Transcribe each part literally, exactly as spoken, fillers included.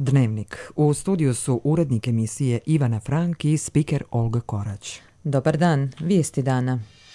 Dnevnik. U studiju su urednik emisije Ivana Frank i spiker Olga Korać. Dobar dan, vijesti dana.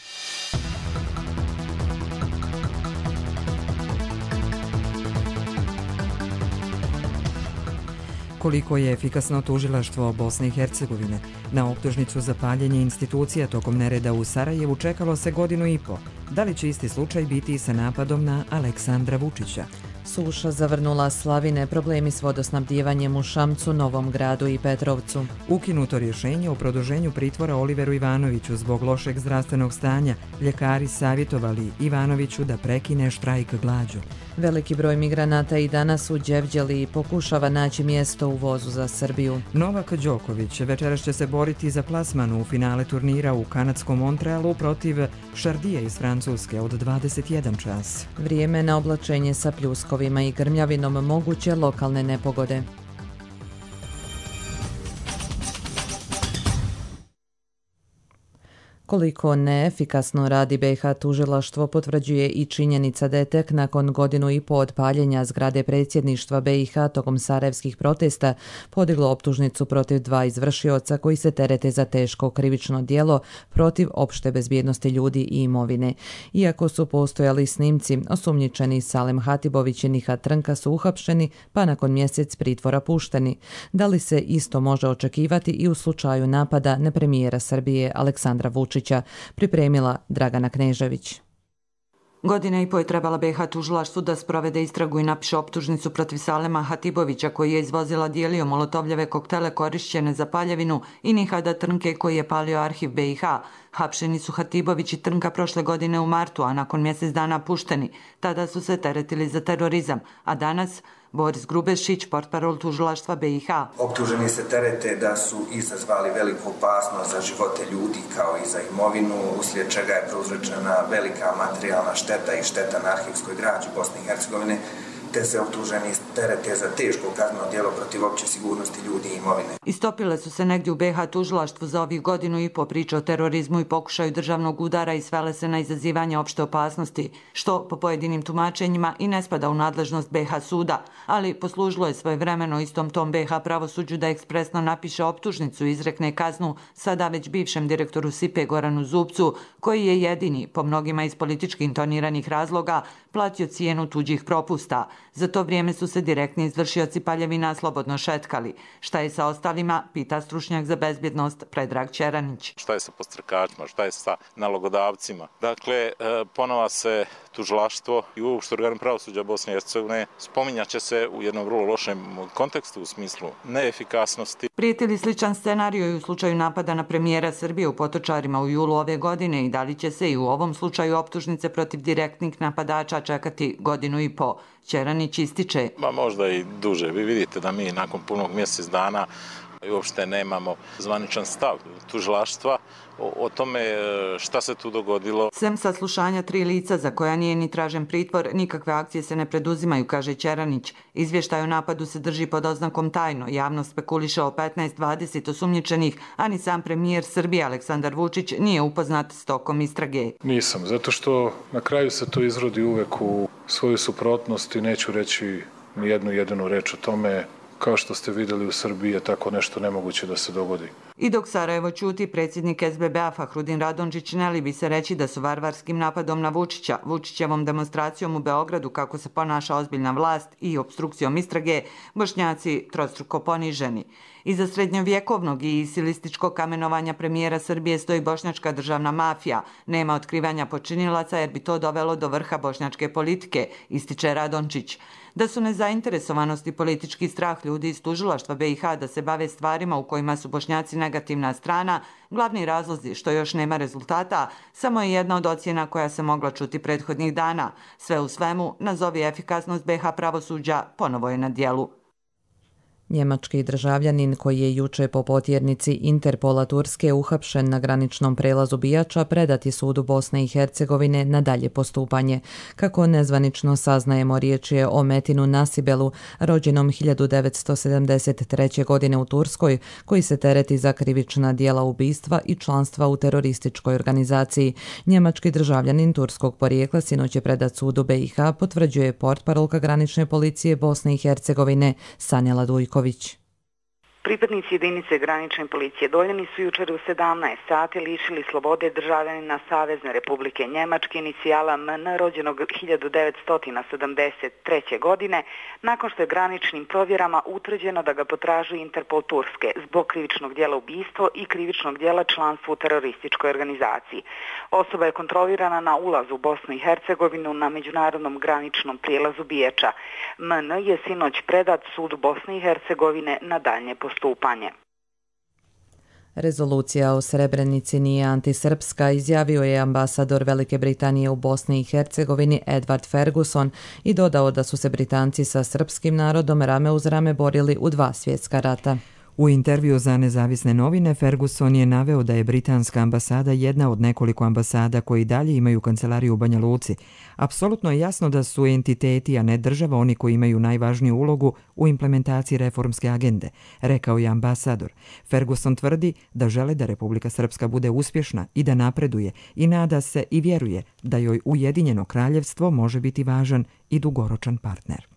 Koliko je efikasno tužilaštvo Bosne i Hercegovine? Na optužnicu za paljenje institucija tokom nereda u Sarajevu čekalo se godinu i po. Da li će isti slučaj biti i sa napadom na Aleksandra Vučića? Suša zavrnula slavine, problemi s vodosnabdijevanjem u Šamcu, Novom Gradu i Petrovcu. Ukinuto rješenje o produženju pritvora Oliveru Ivanoviću zbog lošeg zdravstvenog stanja. Ljekari savjetovali Ivanoviću da prekine štrajk glađu. Veliki broj migranata i danas u Đevđeli pokušava naći mjesto u vozu za Srbiju. Novak Đoković večeras će se boriti za plasmanu u finale turnira u kanadskom Montrealu protiv Šardije iz Francuske od dvadeset jedan čas. Vrijeme na oblačenje sa pljuskovima i grmljavinom, moguće lokalne nepogode. Koliko neefikasno radi B i H tužilaštvo potvrđuje i činjenica da je tek nakon godinu i po od paljenja zgrade predsjedništva B i H tokom sarajevskih protesta podiglo optužnicu protiv dva izvršioca koji se terete za teško krivično djelo protiv opšte bezbjednosti ljudi i imovine. Iako su postojali snimci, osumnjičeni Salem Hatibović i Nihat Trnka su uhapšeni pa nakon mjesec pritvora pušteni. Da li se isto može očekivati i u slučaju napada na premijera Srbije Aleksandra Vučića? Pripremila Dragana Knežević. Godina i po je trebala B i H tužilaštvu da sprovede istragu i napiše optužnicu protiv Salema Hatibovića koji je iz vozila dijelio molotovljeve koktele korišćene za paljevinu i Nihada Trnke koji je palio arhiv B i H. Hapšeni su Hatibović i Trnka prošle godine u martu, a nakon mjesec dana pušteni. Tada su se teretili za terorizam, a danas Boris Grubešić, portparol tužilaštva B i H. Optuženi se terete da su izazvali veliku opasnost za živote ljudi kao i za imovinu, uslijed čega je prouzročena velika materijalna šteta i šteta na arhivskoj građi Bosne i Hercegovine, te se optuženi terete za teško kazneno djelo protiv opće sigurnosti ljudi i imovine. Istopile su se negdje u B i H tužilaštvu za ovih godinu i po priče o terorizmu i pokušaju državnog udara i svele se na izazivanje opšte opasnosti, što po pojedinim tumačenjima i ne spada u nadležnost B i H suda, ali poslužilo je svojevremeno istom tom B i H pravosuđu da ekspresno napiše optužnicu i izrekne kaznu sada već bivšem direktoru S I P-e Goranu Zubcu, koji je jedini, po mnogima iz politički intoniranih razloga, platio cijenu tuđih propusta. Za to vrijeme su se direktni izvršioci paljevina slobodno šetkali. Šta je sa ostalima, pita stručnjak za bezbjednost Predrag Čeranić. Šta je sa podstrekačima, šta je sa nalogodavcima? Dakle, ponova se tužilaštvo i uopšte organ pravosuđa Bosne i Hercegovine spominjaće se u jednom vrlo lošem kontekstu u smislu neefikasnosti. Prijeti li sličan scenarij i u slučaju napada na premijera Srbije u Potočarima u julu ove godine i da li će se i u ovom slučaju optužnice protiv direktnih napadača čekati godinu i po? Čeranić ističe. Ma možda i duže. Vi vidite da mi nakon punog mjesec dana uopšte nemamo zvaničan stav tužilaštva o, o tome šta se tu dogodilo. Sem saslušanja tri lica za koja nije ni tražen pritvor, nikakve akcije se ne preduzimaju, kaže Čeranić. Izvještaj o napadu se drži pod oznakom tajno. Javnost spekuliše o petnaest dvadeset osumnjičenih, a ni sam premijer Srbije Aleksandar Vučić nije upoznat s tokom istrage. Nisam, zato što na kraju se to izrodi uvek u svoju suprotnost i neću reći ni jednu jedinu reč o tome. Kao što ste vidjeli u Srbiji je tako nešto nemoguće da se dogodi. I dok Sarajevo ćuti, predsjednik S B B-a Fahrudin Radončić ne libi se reći da su varvarskim napadom na Vučića, Vučićevom demonstracijom u Beogradu kako se ponaša ozbiljna vlast i opstrukcijom istrage, Bošnjaci trostruko poniženi. Iza srednjovjekovnog i isilističkog kamenovanja premijera Srbije stoji bošnjačka državna mafija. Nema otkrivanja počinilaca jer bi to dovelo do vrha bošnjačke politike, ističe Radončić. Da su nezainteresovanost i politički strah ljudi iz tužilaštva B i H da se bave stvarima u kojima su Bošnjaci negativna strana, glavni razlozi što još nema rezultata, samo je jedna od ocjena koja se mogla čuti prethodnih dana. Sve u svemu, nazovi efikasnost B i H pravosuđa ponovo je na djelu. Njemački državljanin koji je juče po potjernici Interpola Turske uhapšen na graničnom prelazu Bijača predat je sudu Bosne i Hercegovine na dalje postupanje. Kako nezvanično saznajemo, riječ je o Metinu Nasibelu, rođenom hiljadu devetsto sedamdeset treće. godine u Turskoj, koji se tereti za krivična djela ubistva i članstva u terorističkoj organizaciji. Njemački državljanin turskog porijekla sinoć je predat sudu B i H, potvrđuje portparolka granične policije Bosne i Hercegovine Sanjela Dujko. Veljković. Pripadnici jedinice granične policije Doljani su jučer u sedamnaest sati lišili slobode državljanina Savezne Republike Njemačke inicijala M N rođenog hiljadu devetsto sedamdeset treće. godine nakon što je graničnim provjerama utvrđeno da ga potražuje Interpol Turske zbog krivičnog djela ubistvo i krivičnog djela članstva u terorističkoj organizaciji. Osoba je kontrolirana na ulazu u Bosnu i Hercegovinu na međunarodnom graničnom prijelazu Biječa. M N je sinoć predat sudu Bosne i Hercegovine na daljnje postupanje. Stupanje. Rezolucija o Srebrenici nije antisrpska, izjavio je ambasador Velike Britanije u Bosni i Hercegovini Edward Ferguson i dodao da su se Britanci sa srpskim narodom rame uz rame borili u dva svjetska rata. U intervju za nezavisne novine Ferguson je naveo da je britanska ambasada jedna od nekoliko ambasada koji dalje imaju kancelariju u Banja Luci. Apsolutno je jasno da su entiteti, a ne država, oni koji imaju najvažniju ulogu u implementaciji reformske agende, rekao je ambasador. Ferguson tvrdi da žele da Republika Srpska bude uspješna i da napreduje i nada se i vjeruje da joj Ujedinjeno kraljevstvo može biti važan i dugoročan partner.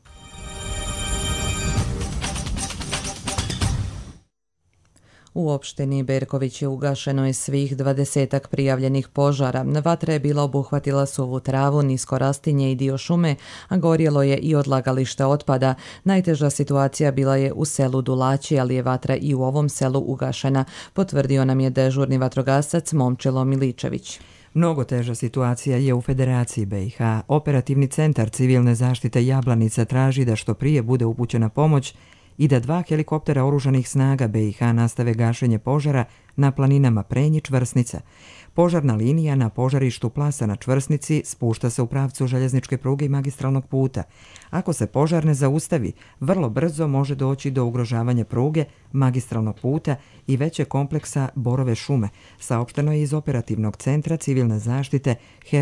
U opštini Berković je ugašeno je svih dvadesetak prijavljenih požara. Vatra je bila obuhvatila suvu travu, nisko rastinje i dio šume, a gorjelo je i odlagalište otpada. Najteža situacija bila je u selu Dulaći, ali je vatra i u ovom selu ugašena, potvrdio nam je dežurni vatrogasac Momčilo Miličević. Mnogo teža situacija je u Federaciji B i H. Operativni centar civilne zaštite Jablanica traži da što prije bude upućena pomoć i da dva helikoptera oružanih snaga B i H nastave gašenje požara na planinama Prenjić Vrsnica. Požarna linija na požarištu Plasa na Čvrsnici spušta se u pravcu željezničke pruge i magistralnog puta. Ako se požar ne zaustavi, vrlo brzo može doći do ugrožavanja pruge, magistralnog puta i većeg kompleksa Borove šume, saopšteno je iz Operativnog centra civilne zaštite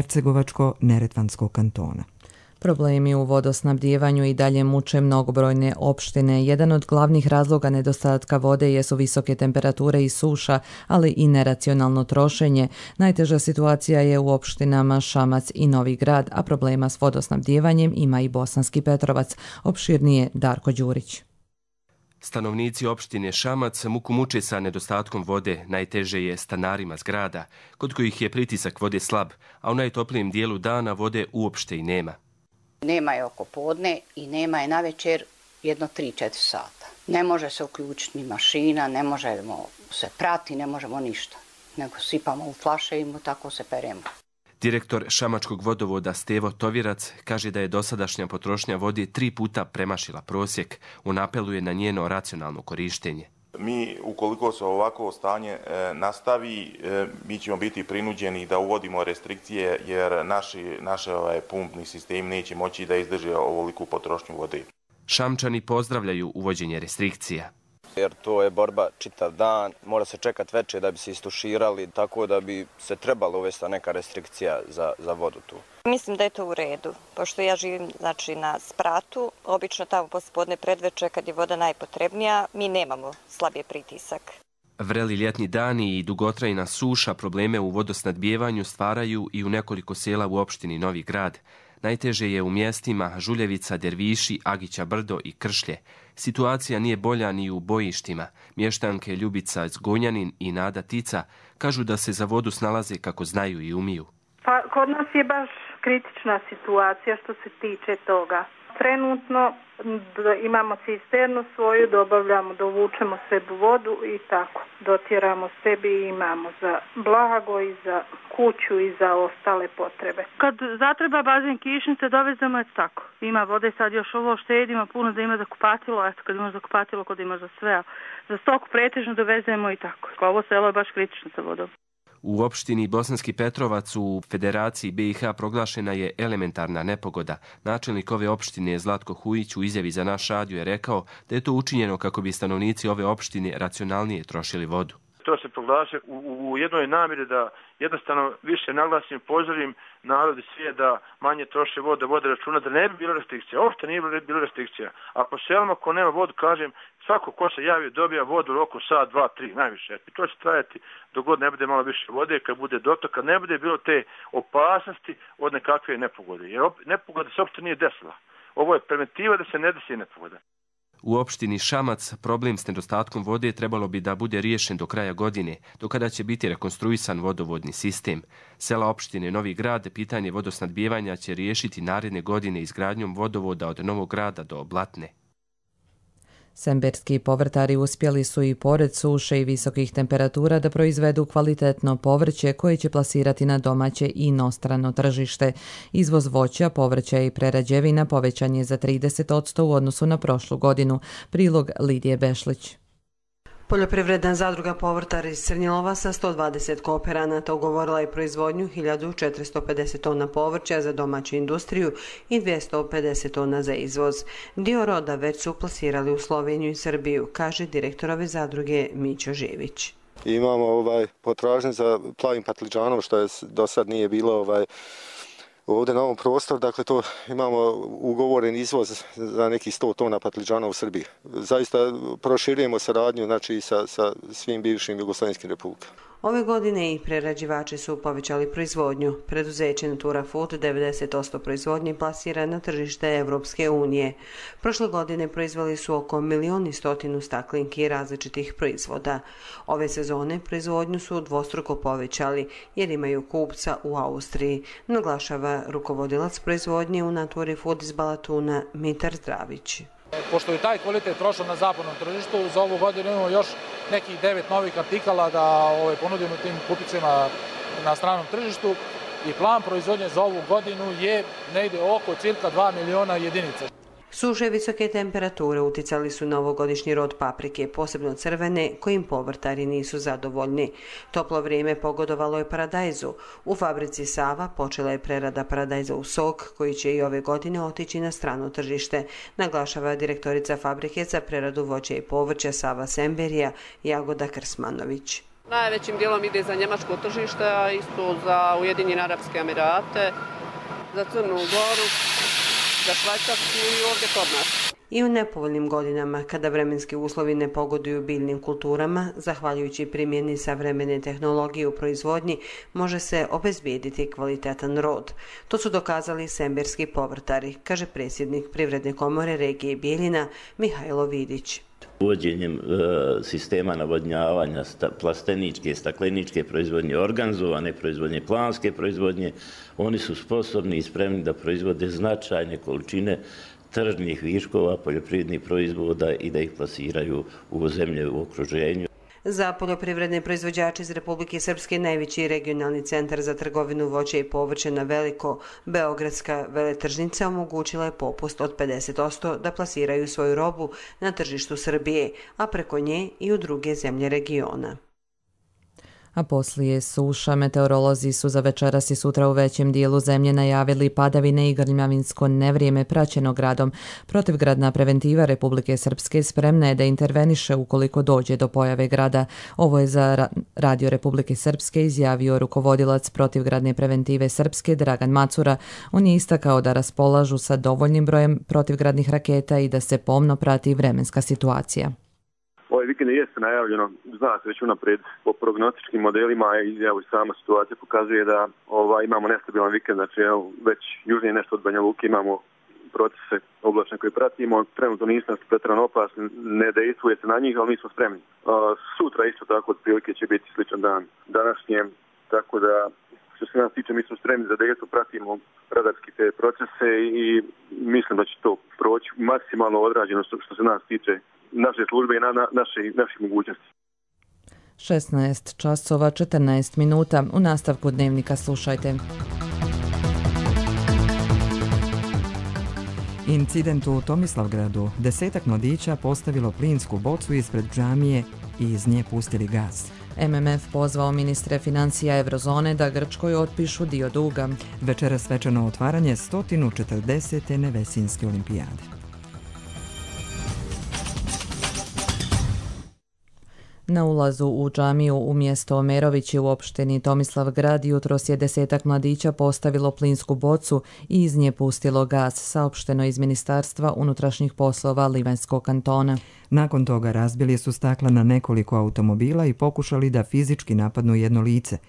Hercegovačko-Neretvanskog kantona. Problemi u vodosnabdijevanju i dalje muče mnogobrojne opštine. Jedan od glavnih razloga nedostatka vode jesu visoke temperature i suša, ali i neracionalno trošenje. Najteža situacija je u opštinama Šamac i Novi Grad, a problema s vodosnabdijevanjem ima i Bosanski Petrovac. Opširnije Darko Đurić. Stanovnici opštine Šamac muku muče sa nedostatkom vode, najteže je stanarima zgrada, kod kojih je pritisak vode slab, a u najtoplijem dijelu dana vode uopšte i nema. Nema je oko podne i nema je na večer jedno tri četiri sata. Ne može se uključiti ni mašina, ne možemo se prati, ne možemo ništa. Nego sipamo u flaše i mu tako se peremo. Direktor Šamačkog vodovoda Stevo Tovirac kaže da je dosadašnja potrošnja vode tri puta premašila prosjek. On apeluje na njeno racionalno korištenje. Mi, ukoliko se ovako stanje e, nastavi, e, mi ćemo biti prinuđeni da uvodimo restrikcije jer naši, naše ovaj, pumpni sistemi neće moći da izdrže ovoliku potrošnju vode. Šamčani pozdravljaju uvođenje restrikcija. Jer to je borba čitav dan, mora se čekati večer da bi se istuširali, tako da bi se trebalo uvesti neka restrikcija za, za vodu tu. Mislim da je to u redu, pošto ja živim znači, na spratu, obično tamo pospodne predveče kad je voda najpotrebnija, mi nemamo slabije pritisak. Vreli ljetni dani i dugotrajna suša probleme u vodosnadbijevanju stvaraju i u nekoliko sela u opštini Novi Grad. Najteže je u mjestima Žuljevica, Derviši, Agića Brdo i Kršlje. Situacija nije bolja ni u bojištima. Mještanke Ljubica Zgonjanin i Nada Tica kažu da se za vodu snalaze kako znaju i umiju. Pa kod nas je baš kritična situacija što se tiče toga. Trenutno imamo cisternu svoju, dobavljamo, dovučemo sebi vodu i tako. Dotjeramo sebi i imamo za blago i za kuću i za ostale potrebe. Kad zatreba bazen kišnice, dovezemo je tako. Ima vode sad još ovo štedimo puno da ima za kupatilo, eto kad imaš za kupatilo, kod ima za sve. Za stoku pretežno dovezemo i tako. Ovo selo je baš kritično sa vodom. U opštini Bosanski Petrovac u Federaciji B i H proglašena je elementarna nepogoda. Načelnik ove opštine Zlatko Hujić u izjavi za naš radio je rekao da je to učinjeno kako bi stanovnici ove opštine racionalnije trošili vodu. To se proglaša u, u jednoj namjeri da jednostavno više naglasim, pozorim narod i sve da manje troše vodu, da vode računa, da ne bi bilo restrikcija. Uopšte nije bilo restrikcija. Ako selimo, ko nema vodu, kažem, svako ko se javi dobija vodu u roku sat, dva, tri, najviše. I to će trajati dok god ne bude malo više vode, kad bude dotok, kad ne bude bilo te opasnosti od nekakve nepogode. Jer nepogoda se uopšte nije desila. Ovo je preventiva da se ne desi nepogoda. U opštini Šamac problem s nedostatkom vode trebalo bi da bude riješen do kraja godine, do kada će biti rekonstruisan vodovodni sistem. Sela opštine Novi Grad pitanje vodosnadbijevanja će riješiti naredne godine izgradnjom vodovoda od Novog Grada do Blatne. Semberski povrtari uspjeli su i pored suše i visokih temperatura da proizvedu kvalitetno povrće koje će plasirati na domaće i inostrano tržište. Izvoz voća, povrća i prerađevina povećan je za trideset posto u odnosu na prošlu godinu. Prilog Lidije Bešlić. Poljoprivredna zadruga Povrtari iz Crnjilova sa sto dvadeset kooperanata ugovorila je proizvodnju hiljadu četiristo pedeset tona povrća za domaću industriju i dvjesto pedeset tona za izvoz. Dio roda već su plasirali u Sloveniju i Srbiju, kaže direktor ove zadruge Mićo Žević. Imamo ovaj potražnje za plavim patliđanom, što je do sad nije bilo ovaj ovdje na ovom prostoru, dakle to imamo ugovoren izvoz za nekih sto tona patliđana u Srbiji. Zaista proširujemo saradnju znači, sa, sa svim bivšim jugoslavenskim republikama. Ove godine i prerađivači su povećali proizvodnju. Preduzeće Natura Food devedeset posto proizvodnje plasira na tržište Evropske unije. Prošle godine proizveli su oko milion i stotinu staklinki različitih proizvoda. Ove sezone proizvodnju su dvostruko povećali jer imaju kupca u Austriji, naglašava rukovodilac proizvodnje u Naturi Food iz Balatuna Mitar Zdravić. Pošto je taj kvalitet prošao na zapadnom tržištu, za ovu godinu imamo još nekih devet novih artikala da ovaj, ponudimo tim kupicima na stranom tržištu i plan proizvodnje za ovu godinu je negdje oko cirka dva miliona jedinica. Suše visoke temperature uticali su na ovogodišnji rod paprike, posebno crvene, kojim povrtari nisu zadovoljni. Toplo vrijeme pogodovalo je paradajzu. U fabrici Sava počela je prerada paradajza u sok, koji će i ove godine otići na strano tržište, naglašava direktorica fabrike za preradu voća i povrća Sava Semberija, Jagoda Krsmanović. Najvećim dijelom ide za njemačko tržište, a isto za Ujedinjene Arapske Emirate, za Crnu Goru, za Švajcarsku i ovdje kod nas. I u nepovoljnim godinama, kada vremenski uslovi ne pogoduju biljnim kulturama, zahvaljujući primjeni savremene tehnologije u proizvodnji, može se obezbijediti kvalitetan rod. To su dokazali semberski povrtari, kaže predsjednik Privredne komore regije Bijeljina Mihajlo Vidić. Uvođenjem e, sistema navodnjavanja sta, plasteničke, stakleničke proizvodnje, organizovane proizvodnje, planske proizvodnje, oni su sposobni i spremni da proizvode značajne količine tržnih viškova poljoprivrednih proizvoda i da ih plasiraju u zemlje u okruženju. Za poljoprivredne proizvođače iz Republike Srpske najveći regionalni centar za trgovinu voća i povrća na Veliko, Beogradska veletržnica, omogućila je popust od pedeset posto da plasiraju svoju robu na tržištu Srbije, a preko nje i u druge zemlje regiona. A poslije suša, meteorolozi su za večeras i sutra u većem dijelu zemlje najavili padavine i grmljavinsko nevrijeme praćeno gradom. Protivgradna preventiva Republike Srpske spremna je da interveniše ukoliko dođe do pojave grada. Ovo je za Radio Republike Srpske izjavio rukovodilac protivgradne preventive Srpske Dragan Macura. On je istakao da raspolažu sa dovoljnim brojem protivgradnih raketa i da se pomno prati vremenska situacija. Ovaj vikend jeste najavljeno, zna se već unaprijed po prognostičkim modelima i evo sama situacija pokazuje da ova, imamo nestabilan vikend, znači evo, već južnije nešto od Banja Luke imamo procese oblačne koje pratimo, trenutno nisu nas pretjerano opasni, ne dejstvuje se na njih, ali mi smo spremni. Uh, sutra isto tako otprilike će biti sličan dan današnjem, tako da što se nas tiče mi smo spremni za dejstvo, pratimo radarski te procese i mislim da će to proći maksimalno odrađeno što se nas tiče naše službe i na, na, naše, naših mogućnosti. šesnaest časova četrnaest minuta. U nastavku dnevnika slušajte. Incident u Tomislavgradu. Desetak mladića postavilo plinsku bocu ispred džamije i iz nje pustili gas. M M F pozvao ministre financija Eurozone da Grčkoj otpišu dio duga. Večera svečano otvaranje sto četrdesete Nevesinske olimpijade. Na ulazu u džamiju u mjesto Omerovići u opštini Tomislavgrad jutros je desetak mladića postavilo plinsku bocu i iz nje pustilo gas, saopšteno iz Ministarstva unutrašnjih poslova Livanjskog kantona. Nakon toga razbili su stakla na nekoliko automobila i pokušali da fizički napadnu jedno lice.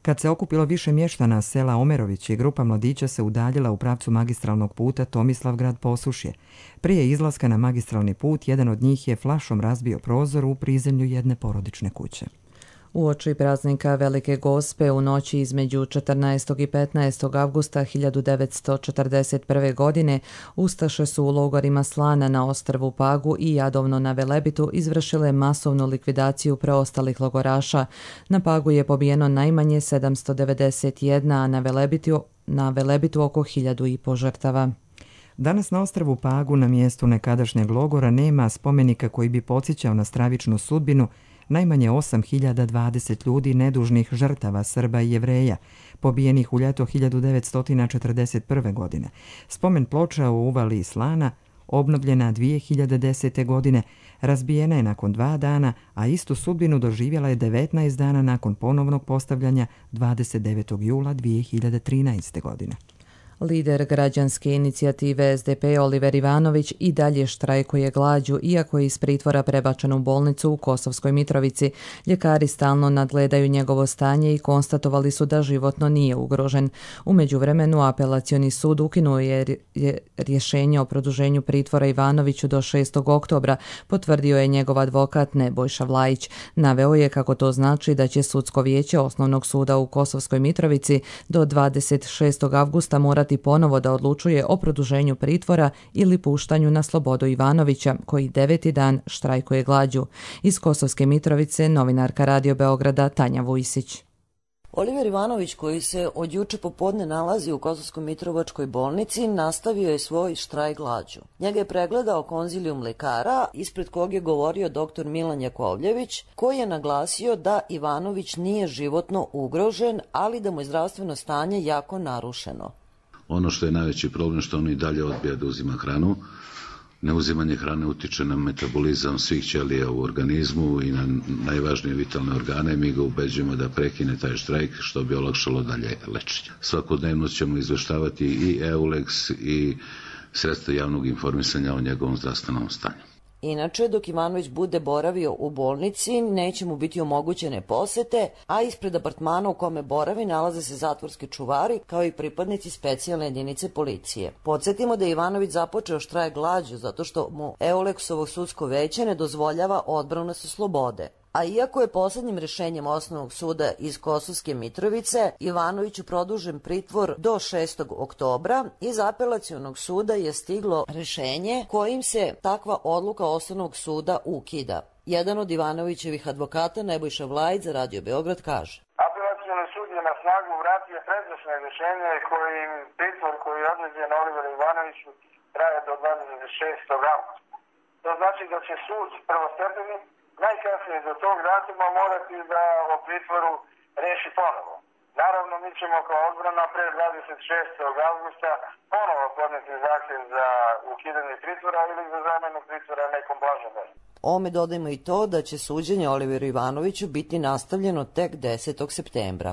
Kad se okupilo više mještana sela Omerović i grupa mladića se udaljila u pravcu magistralnog puta Tomislavgrad-Posušje. Prije izlaska na magistralni put, jedan od njih je flašom razbio prozor u prizemlju jedne porodične kuće. Uoči praznika Velike Gospe u noći između četrnaestog i petnaestog avgusta hiljadu devetsto četrdeset prve. godine ustaše su u logorima Slana na ostrvu Pagu i Jadovno na Velebitu izvršile masovnu likvidaciju preostalih logoraša. Na Pagu je pobijeno najmanje sedamsto devedeset jedan, a na Velebitu, na Velebitu oko hiljadu i po žrtava. Danas na ostrvu Pagu na mjestu nekadašnjeg logora nema spomenika koji bi podsjećao na stravičnu sudbinu najmanje osam hiljada dvadeset ljudi nedužnih žrtava Srba i Jevreja, pobijenih u ljeto hiljadu devetsto četrdeset prve. godine. Spomen ploča u uvali Slana, obnovljena dvije hiljade desete. godine, razbijena je nakon dva dana, a istu sudbinu doživjela je devetnaest dana nakon ponovnog postavljanja dvadeset devetog jula dvije hiljade trinaeste. godine. Lider građanske inicijative S D P Oliver Ivanović i dalje štrajkuje glađu, iako je iz pritvora prebačen u bolnicu u Kosovskoj Mitrovici. Ljekari stalno nadgledaju njegovo stanje i konstatovali su da životno nije ugrožen. U međuvremenu apelacioni sud ukinuo je rješenje o produženju pritvora Ivanoviću do šestog oktobra, potvrdio je njegov advokat Nebojša Vlajić. Naveo je kako to znači da će sudsko vijeće Osnovnog suda u Kosovskoj Mitrovici do dvadeset šestog avgusta morati ponovo da odlučuje o produženju pritvora ili puštanju na slobodu Ivanovića, koji deveti dan štrajkuje glađu. Iz Kosovske Mitrovice novinarka Radio Beograda Tanja Vujsić. Oliver Ivanović, koji se od juče popodne nalazi u Kosovsko-Mitrovačkoj bolnici, nastavio je svoj štrajk glađu. Njega je pregledao konzilijum lekara, ispred kog je govorio doktor Milan Jakovljević, koji je naglasio da Ivanović nije životno ugrožen, ali da mu je zdravstveno stanje jako narušeno. Ono što je najveći problem što on i dalje odbija da uzima hranu. Neuzimanje hrane utiče na metabolizam svih ćelija u organizmu i na najvažnije vitalne organe. Mi ga ubeđujemo da prekine taj štrajk, što bi olakšalo dalje lečenje. Svakodnevno ćemo izveštavati i Eulex i sredstva javnog informisanja o njegovom zdravstvenom stanju. Inače, dok Ivanović bude boravio u bolnici, neće mu biti omogućene posete, a ispred apartmana u kome boravi nalaze se zatvorski čuvari, kao i pripadnici specijalne jedinice policije. Podsjetimo da je Ivanović započeo štrajk glađu zato što mu Euleksovo sudsko veće ne dozvoljava odbranu sa slobode. A iako je posljednjim rješenjem Osnovnog suda iz Kosovske Mitrovice Ivanoviću produžen pritvor do šestog oktobra, iz apelacionog suda je stiglo rješenje kojim se takva odluka Osnovnog suda ukida. Jedan od Ivanovićevih advokata, Nebojša Vlajić, za Radio Beograd kaže: Apelacioni sud je na snagu vratio pređašnje rješenje kojim pritvor koji je određen Oliveru Ivanoviću traje do dvadeset šestog avgusta. To znači da će sud prvostepeni najkasnije do tog datuma morati da o pritvoru reši ponovo. Naravno, mi ćemo kao odbrana pre dvadeset šestog avgusta ponovo podneti zahtjev za ukidanje pritvora ili za zamenu pritvora nekom blažom meru. Ome dodajmo i to da će suđenje Oliveru Ivanoviću biti nastavljeno tek desetog septembra.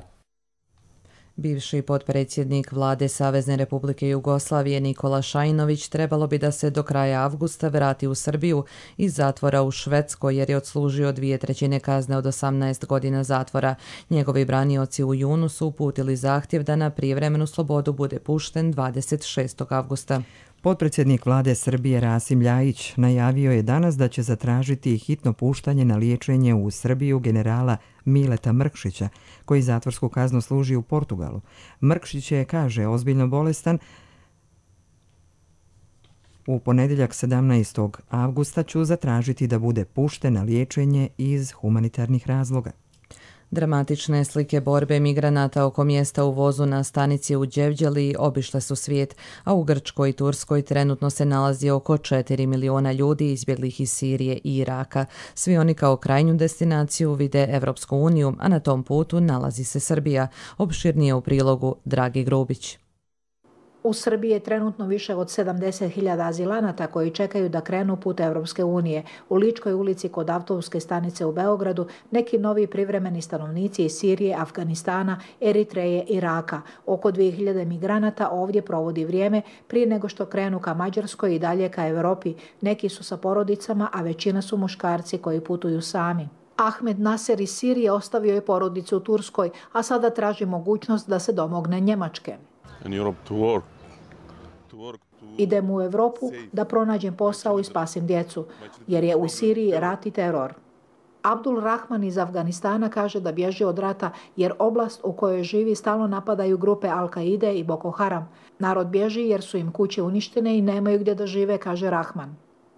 Bivši potpredsjednik vlade Savezne Republike Jugoslavije Nikola Šajinović trebalo bi da se do kraja avgusta vrati u Srbiju iz zatvora u Švedskoj jer je odslužio dvije trećine kazne od osamnaest godina zatvora. Njegovi branioci u junu su uputili zahtjev da na prijevremenu slobodu bude pušten dvadeset šestog avgusta. Potpredsjednik vlade Srbije Rasim Ljajić najavio je danas da će zatražiti hitno puštanje na liječenje u Srbiju generala Mileta Mrkšića, koji zatvorsku kaznu služi u Portugalu. Mrkšić je, kaže, ozbiljno bolestan. U ponedjeljak sedamnaestog avgusta ću zatražiti da bude pušten na liječenje iz humanitarnih razloga. Dramatične slike borbe migranata oko mjesta u vozu na stanici u Đevđeliji obišle su svijet, a u Grčkoj i Turskoj trenutno se nalazi oko četiri miliona ljudi izbjeglih iz Sirije i Iraka. Svi oni kao krajnju destinaciju vide Evropsku uniju, a na tom putu nalazi se Srbija. Opširnije u prilogu Dragi Grubić. U Srbiji je trenutno više od sedamdeset hiljada azilanata koji čekaju da krenu put Evropske unije. U Ličkoj ulici kod autobuske stanice u Beogradu neki novi privremeni stanovnici iz Sirije, Afganistana, Eritreje, Iraka. Oko dvije hiljade migranata ovdje provodi vrijeme prije nego što krenu ka Mađarskoj i dalje ka Evropi. Neki su sa porodicama, a većina su muškarci koji putuju sami. Ahmed Nasser iz Sirije ostavio je porodicu u Turskoj, a sada traži mogućnost da se domogne Njemačke. Idem u Evropu da pronađem posao i spasim djecu, jer je u Siriji rat i teror. Abdul Rahman iz Afganistana kaže da bježi od rata jer oblast u kojoj živi stalno napadaju grupe Al-Kaide i Boko Haram. Narod bježi jer su im kuće uništene i nemaju gdje da žive, kaže Rahman.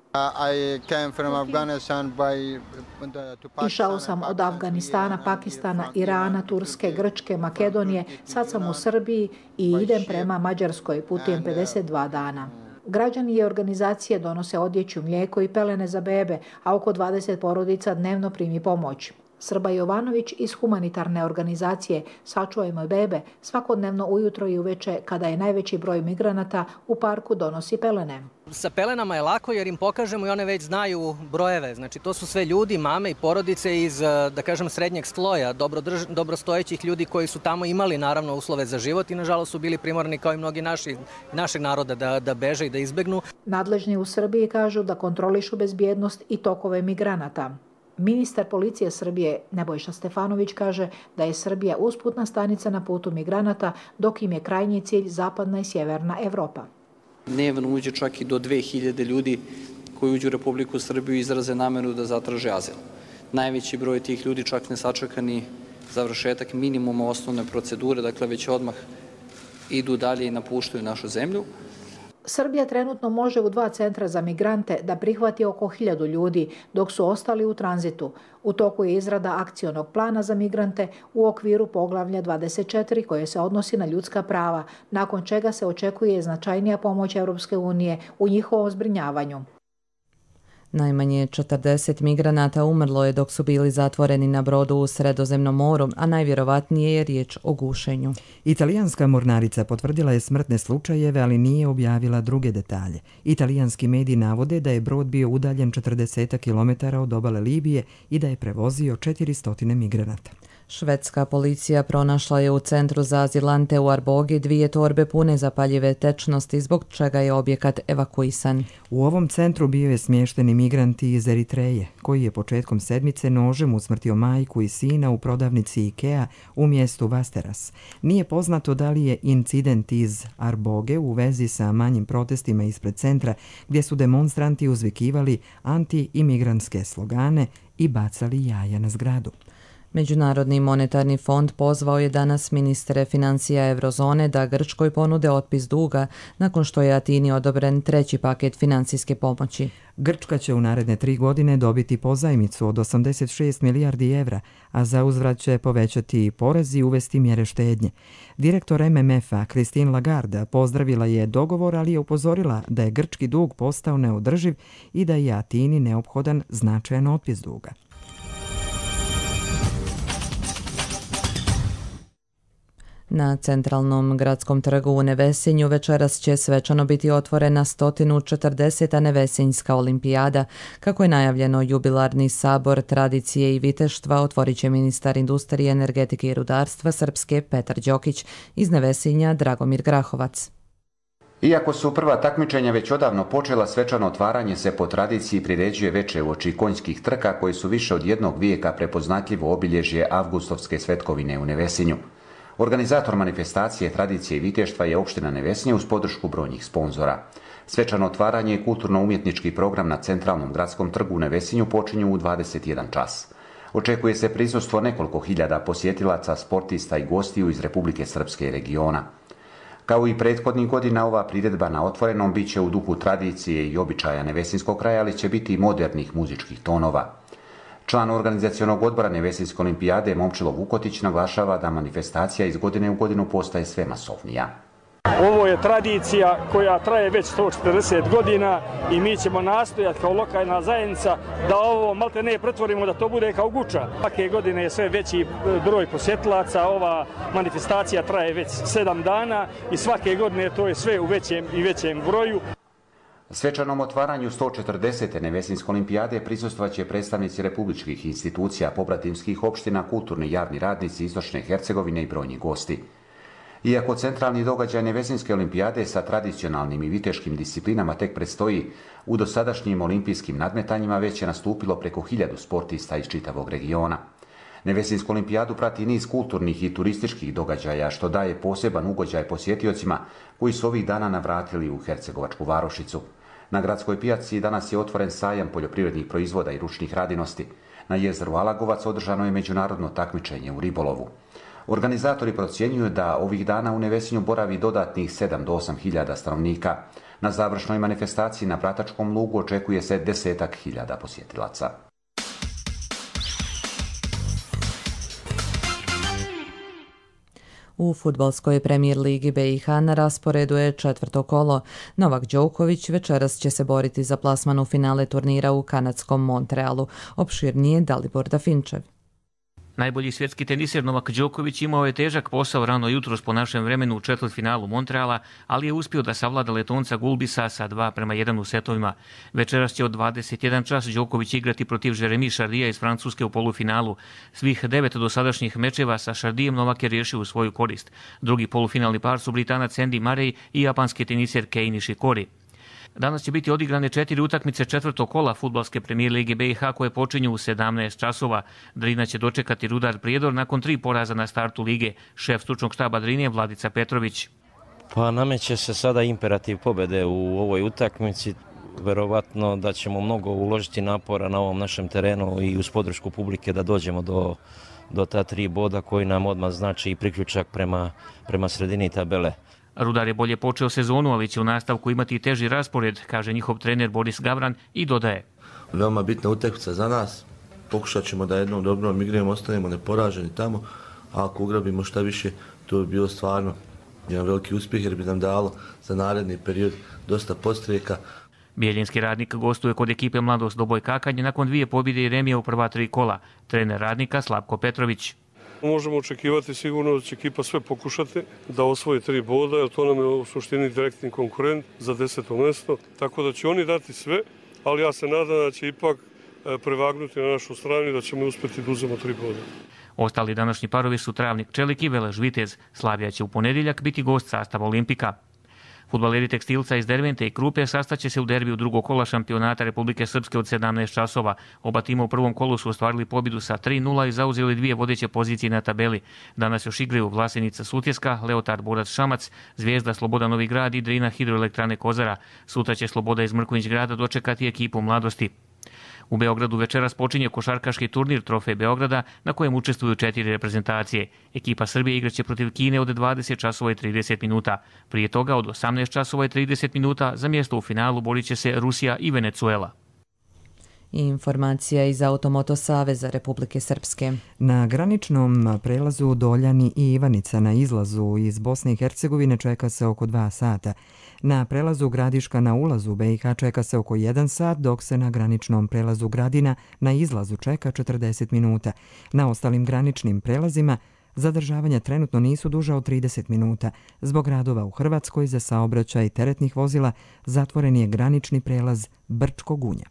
Išao sam od Afganistana, Pakistana, Irana, Turske, Grčke, Makedonije, sad sam u Srbiji i idem prema Mađarskoj, putujem pedeset dva dana. Građani i organizacije donose odjeću, mlijeko i pelene za bebe, a oko dvadeset porodica dnevno primi pomoć. Srba Jovanović iz humanitarne organizacije Sačuvajmo bebe svakodnevno ujutro i uveče, kada je najveći broj migranata, u parku donosi pelene. Sa pelenama je lako jer im pokažemo i one već znaju brojeve. Znači to su sve ljudi, mame i porodice iz, da kažem, srednjeg sloja, dobrodrž, dobrostojećih ljudi koji su tamo imali naravno uslove za život i nažalost su bili primorani kao i mnogi naši, našeg naroda da, da beže i da izbegnu. Nadležni u Srbiji kažu da kontrolišu bezbjednost i tokove migranata. Ministar policije Srbije Nebojša Stefanović kaže da je Srbija usputna stanica na putu migranata, dok im je krajnji cilj zapadna i sjeverna Evropa. Dnevno uđe čak i do dve hiljade ljudi koji uđu u Republiku Srbiju i izraze nameru da zatraže azil. Najveći broj tih ljudi čak ne sačeka ni završetak minimuma osnovne procedure, dakle već odmah idu dalje i napuštaju našu zemlju. Srbija trenutno može u dva centra za migrante da prihvati oko hiljadu ljudi, dok su ostali u tranzitu. U toku je izrada akcionog plana za migrante u okviru poglavlja dvadeset četiri koje se odnosi na ljudska prava, nakon čega se očekuje značajnija pomoć Europske unije u njihovom zbrinjavanju. Najmanje četrdeset migranata umrlo je dok su bili zatvoreni na brodu u Sredozemnom moru, a najvjerovatnije je riječ o gušenju. Italijanska mornarica potvrdila je smrtne slučajeve, ali nije objavila druge detalje. Italijanski mediji navode da je brod bio udaljen četrdeset kilometara od obale Libije i da je prevozio četiristo migranata. Švedska policija pronašla je u centru za azilante u Arbogi dvije torbe pune zapaljive tečnosti, zbog čega je objekat evakuisan. U ovom centru bio je smješten imigranti iz Eritreje, koji je početkom sedmice nožem usmrtio majku i sina u prodavnici Ikea u mjestu Vasteras. Nije poznato da li je incident iz Arboge u vezi sa manjim protestima ispred centra, gdje su demonstranti uzvikivali anti-imigrantske slogane i bacali jaja na zgradu. Međunarodni monetarni fond pozvao je danas ministre financija Eurozone da Grčkoj ponude otpis duga nakon što je Atini odobren treći paket financijske pomoći. Grčka će u naredne tri godine dobiti pozajmicu od osamdeset šest milijardi evra, a za uzvrat će povećati porez i uvesti mjere štednje. Direktor M M F-a Christine Lagarde pozdravila je dogovor, ali je upozorila da je grčki dug postao neodrživ i da je Atini neophodan značajan otpis duga. Na centralnom gradskom trgu u Nevesinju večeras će svečano biti otvorena sto četrdeseta Nevesinjska olimpijada. Kako je najavljeno, jubilarni sabor tradicije i viteštva otvorit će ministar industrije, energetike i rudarstva Srpske Petar Đokić, iz Nevesinja Dragomir Grahovac. Iako su prva takmičenja već odavno počela, svečano otvaranje se po tradiciji priređuje veče uoči konjskih trka koji su više od jednog vijeka prepoznatljivo obilježje avgustovske svetkovine u Nevesinju. Organizator manifestacije tradicije i viteštva je opština Nevesinje uz podršku brojnih sponzora. Svečano otvaranje i kulturno-umjetnički program na centralnom gradskom trgu u Nevesinju počinju u dvadeset jedan čas. Očekuje se prisustvo nekoliko hiljada posjetilaca, sportista i gostiju iz Republike Srpske i regiona. Kao i prethodnih godina, ova priredba na otvorenom bit će u duhu tradicije i običaja nevesinskog kraja, ali će biti i modernih muzičkih tonova. Član organizacionog odbora Nevesinjske olimpijade Momčilo Vukotić naglašava da manifestacija iz godine u godinu postaje sve masovnija. Ovo je tradicija koja traje već sto četrdeset godina i mi ćemo nastojati kao lokalna zajednica da ovo malte ne pretvorimo da to bude kao Guča. Svake godine je sve veći broj posjetilaca, ova manifestacija traje već sedam dana i svake godine to je sve u većem i većem broju. Svečanom otvaranju sto četrdesete Nevesinjske olimpijade prisustvovaće predstavnici republičkih institucija, pobratimskih opština, kulturni javni radnici Istočne Hercegovine i brojni gosti. Iako centralni događaj Nevesinjske olimpijade sa tradicionalnim i viteškim disciplinama tek predstoji, u dosadašnjim olimpijskim nadmetanjima već je nastupilo preko hiljadu sportista iz čitavog regiona. Nevesinjsku olimpijadu prati niz kulturnih i turističkih događaja, što daje poseban ugođaj posjetiocima koji su ovih dana navratili u Hercegovačku varošicu. Na gradskoj pijaci danas je otvoren sajam poljoprivrednih proizvoda i ručnih radinosti. Na jezeru Alagovac održano je međunarodno takmičenje u ribolovu. Organizatori procjenjuju da ovih dana u Nevesinju boravi dodatnih sedam do osam hiljada stanovnika. Na završnoj manifestaciji na Pratačkom lugu očekuje se desetak hiljada posjetilaca. U fudbalskoj premijer ligi B i H na rasporedu je četvrto kolo. Novak Đoković večeras će se boriti za plasman u finale turnira u kanadskom Montrealu. Opširnije Dalibor Dafinčev. Najbolji svjetski teniser Novak Đoković imao je težak posao rano jutros po našem vremenu u četvrtfinalu Montreala, ali je uspio da savlada Letonca Gulbisa sa dva prema jedan u setovima. Večeras će od dvadeset jedan čas Đoković igrati protiv Jeremy Chardija iz Francuske u polufinalu. Svih devet dosadašnjih mečeva sa Chardijem Novak je riješio u svoju korist. Drugi polufinalni par su Britanac Andy Murray i japanski teniser Kei Nishikori. Danas će biti odigrane četiri utakmice četvrtog kola fudbalske premijer lige B i H koje počinju u sedamnaest časova. Drina će dočekati Rudar Prijedor nakon tri poraza na startu lige. Šef stručnog štaba Drine Vladica Petrović. Pa nameće se sada imperativ pobjede u ovoj utakmici. Verovatno da ćemo mnogo uložiti napora na ovom našem terenu i uz podršku publike da dođemo do, do ta tri boda koji nam odmah znači i priključak prema, prema sredini tabele. Rudar je bolje počeo sezonu, ali će u nastavku imati teži raspored, kaže njihov trener Boris Gavran i dodaje. Veoma bitna utakmica za nas. Pokušat ćemo da jednom dobrom igramo, ostanemo neporaženi tamo, a ako ugrabimo šta više, to bi bilo stvarno jedan veliki uspjeh jer bi nam dalo za naredni period dosta podstreka. Bijeljinski Radnik gostuje kod ekipe Mladost Doboj Kakanje nakon dvije pobjede i remija u prva tri kola. Trener Radnika Slavko Petrović. Možemo očekivati sigurno da će ekipa sve pokušati da osvoji tri boda, jer to nam je u suštini direktni konkurent za deseto mjesto. Tako da će oni dati sve, ali ja se nadam da će ipak prevagnuti na našu stranu i da ćemo uspjeti da uzemo tri boda. Ostali današnji parovi su Travnik Čelik i Velež Vitez. Slavija će u ponedjeljak biti gost sastava Olimpika. Fudbaleri Tekstilca iz Dervente i Krupe sastaće se u derbiju drugog kola šampionata Republike Srpske od sedamnaest časova. Oba tima u prvom kolu su ostvarili pobjedu sa tri nula i zauzeli dvije vodeće pozicije na tabeli. Danas još igraju Vlasenica Sutjeska, Leotard Borac Šamac, Zvijezda Sloboda Novi Grad i Drina Hidroelektrane Kozara. Sutra će Sloboda iz Mrkonjić grada dočekati ekipu Mladosti. U Beogradu večeras počinje košarkaški turnir Trofej Beograda na kojem učestvuju četiri reprezentacije. Ekipa Srbije igraće protiv Kine od dvadeset časova i trideset minuta. Prije toga od osamnaest časova i trideset minuta za mjesto u finalu borit će se Rusija i Venecuela. Informacija iz Automoto Saveza Republike Srpske. Na graničnom prelazu Doljani i Ivanica na izlazu iz Bosne i Hercegovine čeka se oko dva sata. Na prelazu Gradiška na ulazu u B i H čeka se oko jedan sat, dok se na graničnom prelazu Gradina na izlazu čeka četrdeset minuta. Na ostalim graničnim prelazima zadržavanja trenutno nisu duža od trideset minuta. Zbog radova u Hrvatskoj za saobraćaj teretnih vozila zatvoren je granični prelaz Brčko Gunja.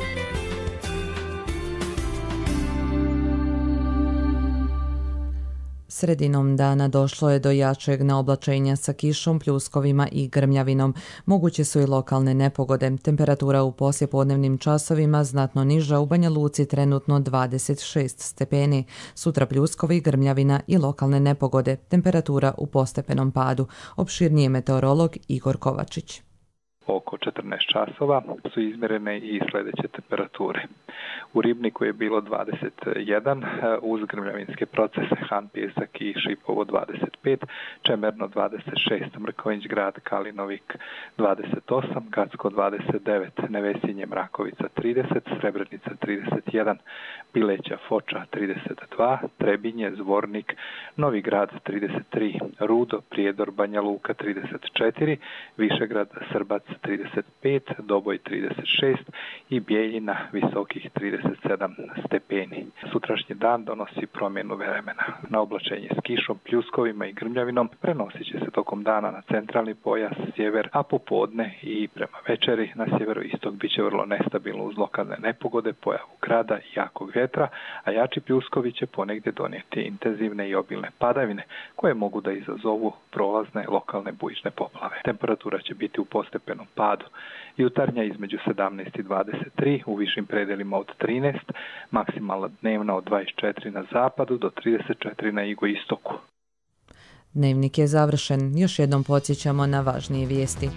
Sredinom dana došlo je do jačeg naoblačenja sa kišom, pljuskovima i grmljavinom. Moguće su i lokalne nepogode. Temperatura u poslijepodnevnim časovima znatno niža, u Banja Luci trenutno dvadeset šest stepeni. Sutra pljuskovi, grmljavina i lokalne nepogode. Temperatura u postepenom padu. Opširnije meteorolog Igor Kovačić. Oko četrnaest časova su izmjerene i sljedeće temperature. U Ribniku je bilo dvadeset jedan, uz grmljavinske procese Han, Pjesak i Šipovo dvadeset pet, Čemerno dvadeset šest, Mrkonjić grad, Kalinovik dvadeset osam, Gacko dvadeset devet, Nevesinje, Mrakovica trideset, Srebrenica trideset jedan, Bileća, Foča trideset dva, Trebinje, Zvornik, Novi grad trideset tri, Rudo, Prijedor, Banja Luka trideset četiri, Višegrad, Srbac trideset pet, Doboj trideset šest i Bijeljina visokih trideset sedam stepeni. Sutrašnji dan donosi promjenu vremena. Na oblačenje s kišom, pljuskovima i grmljavinom prenosit će se tokom dana na centralni pojas, sjever, a popodne i prema večeri na sjeveroistok bit će vrlo nestabilno uz lokalne nepogode, pojavu grada i jakog vjetra, vetra, a jači pljuskovi će ponegdje donijeti intenzivne i obilne padavine koje mogu da izazovu prolazne lokalne bujične poplave. Temperatura će biti u postepenom padu. Jutarnja između sedamnaest i dvadeset tri, u višim predelima od trinaest, maksimalna dnevna od dvadeset četiri na zapadu do trideset četiri na jugoistoku. Dnevnik je završen. Još jednom podsjećamo na važnije vijesti.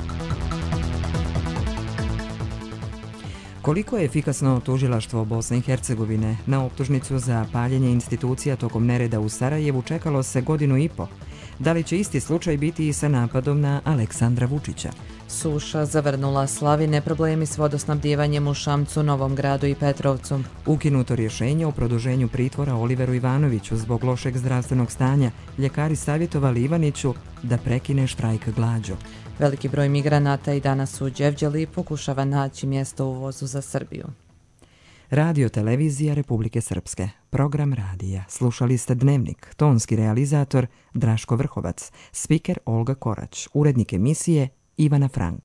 Koliko je efikasno tužilaštvo Bosne i Hercegovine na optužnicu za paljenje institucija tokom nereda u Sarajevu čekalo se godinu i po? Da li će isti slučaj biti i sa napadom na Aleksandra Vučića? Suša zavrnula slavine, problemi s vodosnabdijevanjem u Šamcu, Novom Gradu i Petrovcu. Ukinuto rješenje o produženju pritvora Oliveru Ivanoviću zbog lošeg zdravstvenog stanja. Ljekari savjetovali Ivaniću da prekine štrajk glađu. Veliki broj migranata i danas u Đevđeli pokušava naći mjesto u vozu za Srbiju. Radio Televizija Republike Srpske. Program radija. Slušali ste Dnevnik. Tonski realizator Draško Vrhovac. Spiker Olga Korać. Urednik emisije Ivana Frank.